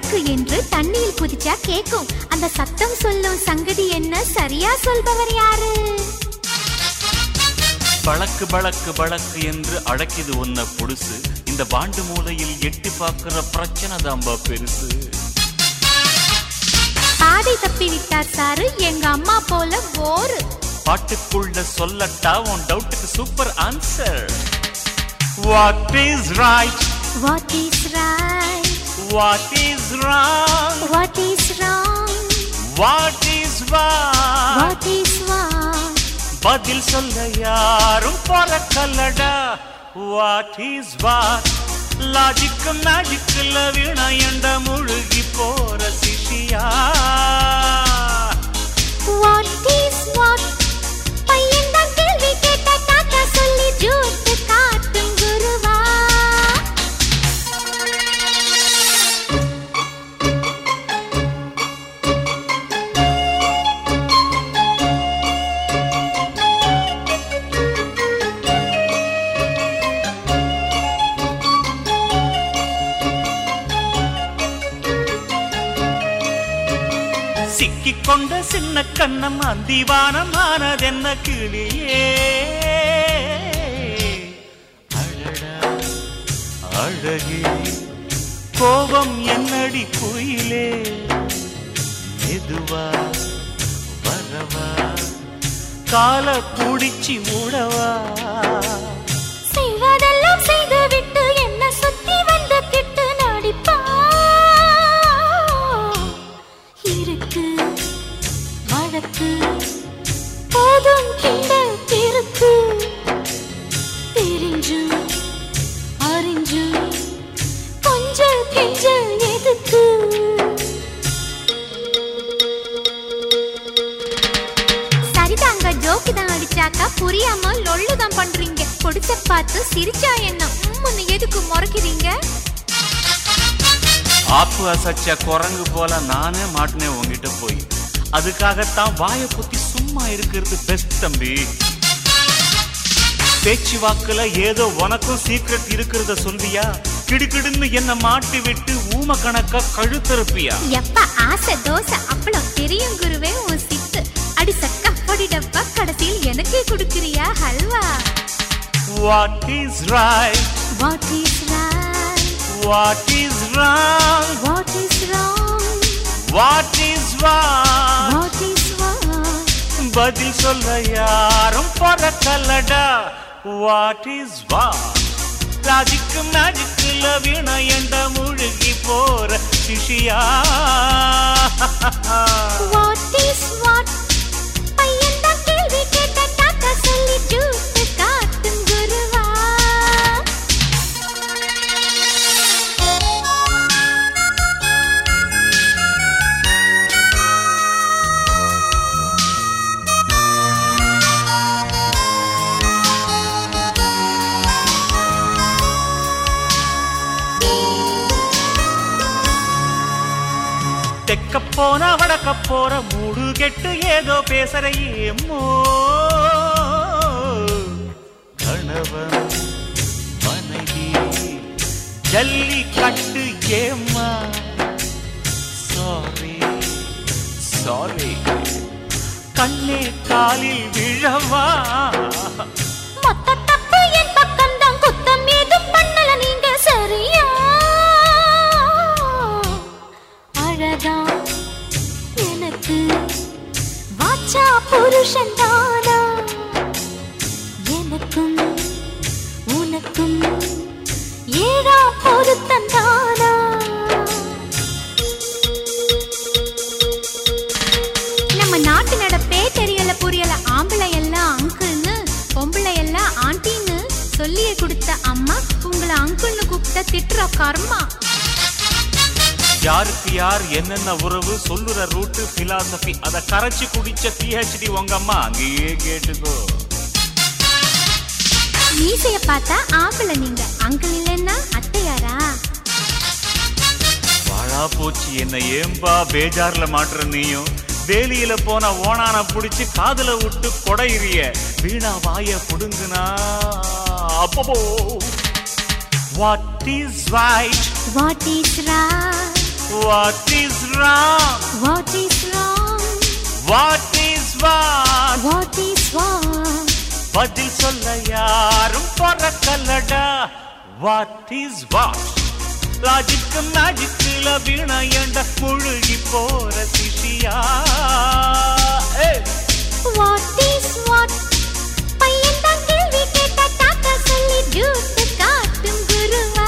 பளக்கு என்று தண்ணியில் குதிச்சா கேக்கும். அந்த சத்தம் சொல்லும் சங்கதி என்ன, சரியா சொல்பவர் யாரு? பளக்கு பளக்கு பளக்கு என்று அடக்கிது ஒன்ன புடுசு. இந்த பாண்டு மூலையில் எட்டி பார்க்கிற பிரச்சனை தாம்பா பெருசு. பாதை தப்பி விட்டார் சாரு, எங்க அம்மா போல போரு. பாட்டுக்குள்ள சொல்லட்டா உன் டவுட்டுக்கு super answer. What is right? What is right? What is wrong? What is wrong? What is what? What is what? பதில் சொல்ல யாரும் பொறக்கல்லடா. What is what? லாஜிக்கு மேஜிக்குல வினயண்ட முழுகி போற சிஷியா. What is what? பையன் தான் கேள்வி கேட்ட தாத்தா சொல்லி ஜூட்டு காட்டும் குருவா. சிக்கிக்கொண்ட சின்ன கண்ணம் அந்திவானமானதென்ன கிளியே. அழடா அழகே கோபம் என்னடி குயிலே. மெதுவா வரவா கால குடிச்சி மூடவா. செய்வதெல்லாம் செய்து விட்டு என்ன சுத்தி வந்து கிட்டு நடிப்பா. இருக்கு வழக்கு போதும் கிண்டல் இருக்கு. தெரிஞ்சு அறிஞ்சு கொஞ்சம் கெஞ்சல் எதுக்கு. சரிதாங்க, ஜோக்கு தான் அடிச்சாக்கா புரியாம லொள்ளுதான் பண்றீங்க. பொடிச்ச பார்த்து சிரிச்சா என்ன முன்னு எதுக்கு முறைக்கிறீங்க? ஆப்பு அசச்ச குரங்கு போல நானே மாட்டினேன் உங்ககிட்ட போய். அதுக்காகத்தான் வாயை புத்தி சும்மா இருக்கிறது பெஸ்ட் தம்பி. பேச்சு வாக்குல ஏதோ உனக்கும் சீக்ரெட் இருக்கிறத சொல்வியா? கிடுக்கிடுன்னு என்ன மாட்டி விட்டு ஊம கணக்கா கழுத்தறுப்பியா? எப்ப ஆசை தோசை அப்பளம் தெரியும் குருவே உன் சித்து. அடி சக்கா பொடி டப்பா கடைசியில் எனக்கே கொடுக்கிறியா halwa? What is right? What is right? What is wrong? What is wrong? What is what? What is what? பதில் சொல்ல யாரும் பொறக்கல்லடா. What is what? லாஜிக்கு மேஜிக்குல வினயண்ட முழுகி போற சிஷியா. What is what? பையன் தான் கேள்வி கேட்ட தாத்தா சொல்லி ஜூட்டு காட்டும் குருவா. தெக்க போன வடக்க போற மூடு கெட்டு ஏதோ பேசுற ஏமோ. கணவன் மனைவி ஜல்லி கட்டு ஏமா. சாரி சாரி கண்ணே காலில் விழவா. மொத்த தப்பு என் பக்கம் தான், குத்தம் ஏதும் பண்ணல நீங்க சரியா? அழகா எனக்கு வாச்சா புருஷன் தானா? எனக்கும் உனக்கும் ஏழா பொருத்தம் தானா? நம்ம நாட்டு நடப்பே தெரியல புரியல. ஆம்பளை எல்லாம் அங்கிள்னு, பொம்பளை எல்லாம் ஆண்டின்னு சொல்லியே கொடுத்த அம்மா உங்களை அங்கிள்னு கூப்பிட்ட திட்டுற கர்மா. யாருக்கு யார் என்னென்ன உறவு சொல்லுற ரூட்டு பிலாசபி அத கரைச்சி குடிச்ச PhD உங்க அம்மா அங்கேயே கேட்டுக்கோ. மீசைய பார்த்தா ஆம்பளை நீங்க, அங்கிள் இல்லைன்னா அத்தையாரா? வாழா போச்சு என்ன ஏம்பா பேஜார்ல மாட்டுற நீயும். வேலியில போன ஓனான புடிச்சு காதுல விட்டு கொடையிறிய. வீணா வாய புடுங்குனா அப்போ. What is right? What is right? What is wrong? What is wrong? What is what? What is what? பதில் சொல்ல யாரும் பொறக்கலடா. What is what? லாஜிக்கு மேஜிக்குல வீணையண்ட முழுகி போற சிஷியா. What is what? பையன் தான் கேள்வி கேட்டா டாட்டா சொல்லி ஜூட்டு காட்டும் குருவா.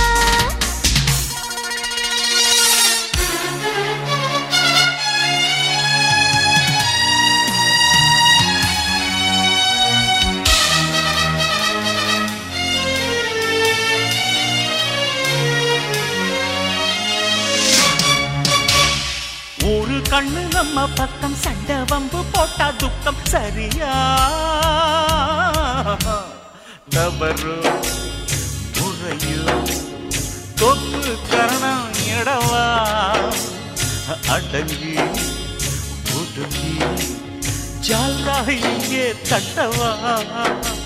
ஒரு கண்ணு நம்ம பக்கம் சண்டை வம்பு போட்டா துக்கம் சரியா? தவறு முறையோ தொப்பு கரணம் இடவா? அடங்கி ஒடுங்கி ஜாலா இங்கே தட்டவா?